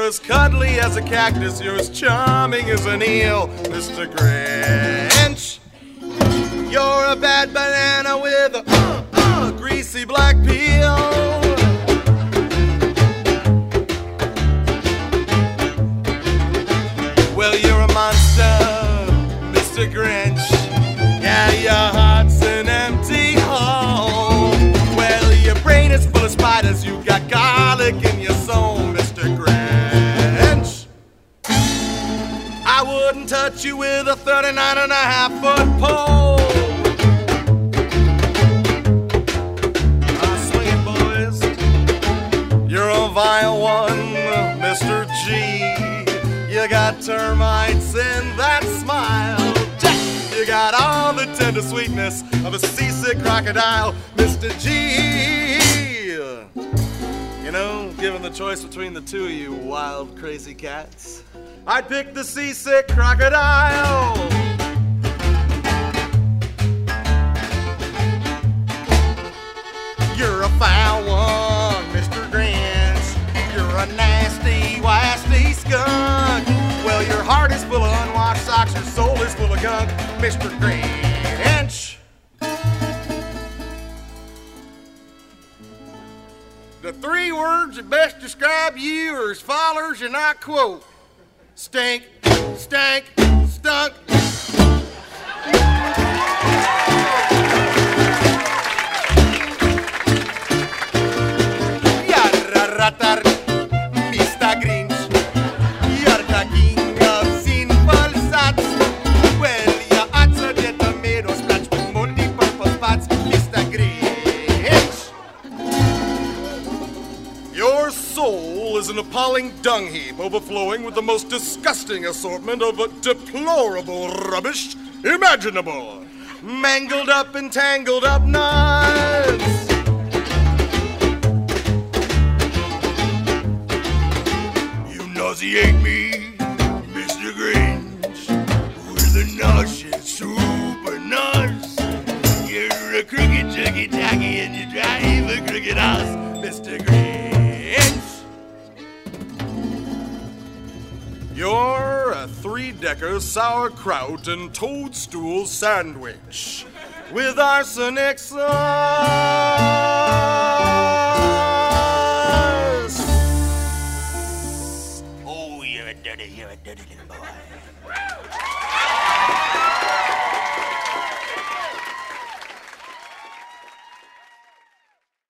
as cuddly as a cactus, you're as charming as an eel, Mr. Grinch. You're a bad banana with a greasy black peel. Well, you're a monster, Mr. Grinch. Yeah, your heart's an empty hole. Well, your brain is full of spiders. You got garlic in your soul, Mr. Grinch. I wouldn't touch you with a 39.5-foot pole. Swing it, boys. You're a vile one, Mr. G. You got termites in that smile. You got all the tender sweetness of a seasick crocodile, Mr. G. You know, given the choice between the two of you wild, crazy cats, I'd pick the seasick crocodile. You're a foul one, Mr. Grinch. You're a nasty, wasty skunk. Well, your heart is full of unwashed socks, your soul is full of gunk, Mr. Grinch. The 3 words that best describe you are as follows, and I quote: stink, stank, stunk. Mr. Grinch, you're the king of sinful sats. Well, your hearts are the tomato splash with multi-purpose spots, Mr. Grinch. Your soul is an appalling dung heap overflowing with the most disgusting assortment of deplorable rubbish imaginable. Mangled up and tangled up nuts. Nauseate me, Mr. Grinch, with a nauseous super nuts. You're a crooked, juggy, tacky, and you drive a crooked house, Mr. Grinch. You're a 3-decker sauerkraut and toadstool sandwich with arsenic sauce. You're a dirty little boy.